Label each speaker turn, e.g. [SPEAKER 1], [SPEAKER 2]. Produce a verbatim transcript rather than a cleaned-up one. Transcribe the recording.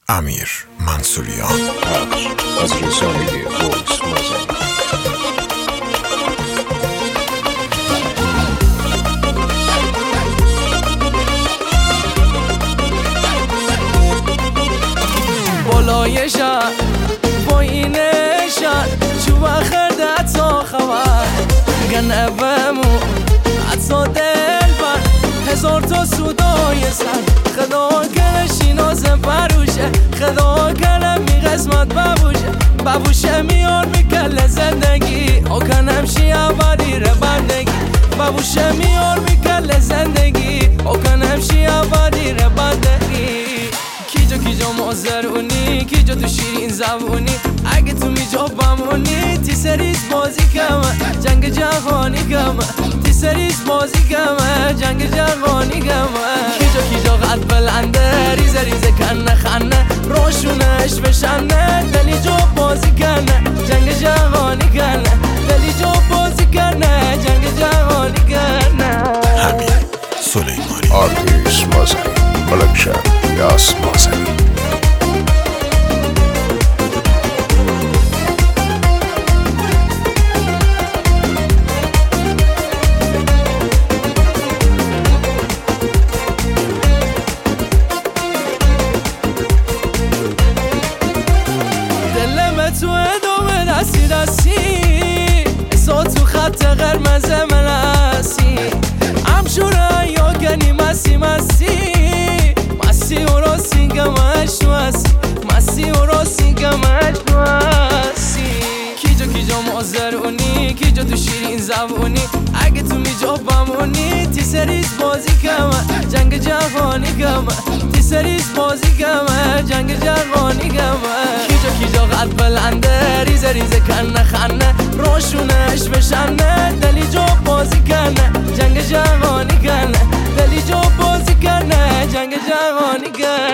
[SPEAKER 1] امیر منصوریان.
[SPEAKER 2] پخش از رسانه وایس مازن.
[SPEAKER 3] بالای شهر پایین شهر چوب خردت تا خبر گنه بمو حتی دل بر هزار تا سودای سر خدا کنه شیناز بروشه خدا کنه می قسمت ببوشه ببوشه میار میکل زندگی او کنم شی اولی رو بردگی ببوشه میار میکل زندگی او کنم شی اولی رو بردگی کیجا کیجا مازرونی کیجا تو شیرین زبونی اگه تو میجا بمونی تی سریز بازی کمه جنگ جهانی کمه تی سریز بازی کمه جنگ جهانی کمه کیجا کیجا قد بلنده ریزه ریزه کنه خنه روشونش بشنه دلی جو بازی کنه جنگ جهانی کنه دلی جو بازی کنه جنگ جهانی کنه.
[SPEAKER 1] امیر سلیمانی.
[SPEAKER 2] آرتیس مازنی کلکشن یاس مازنی.
[SPEAKER 3] تو ادامه دستی دستی اسا تو خط قرمز من هستی همشوره یا گنی مسی مسی مسی و راستی گمش تو هستی مسی و راستی گمش تو هستی کیجا کیجا مازرونی کیجا تو شیرین زبونی اگه تو میجا بمونی تی سریز بازی کمه جنگ جهانی کمه تی سریز بازی کمه جنگ جهانی کمه کیجا کیجا قد بلنده ریزه ریزه کنه خنه روشونش بشنه دلی جو بازی کنه جنگ جهانی کنه دلی جو بازی کنه جنگ جهانی کنه.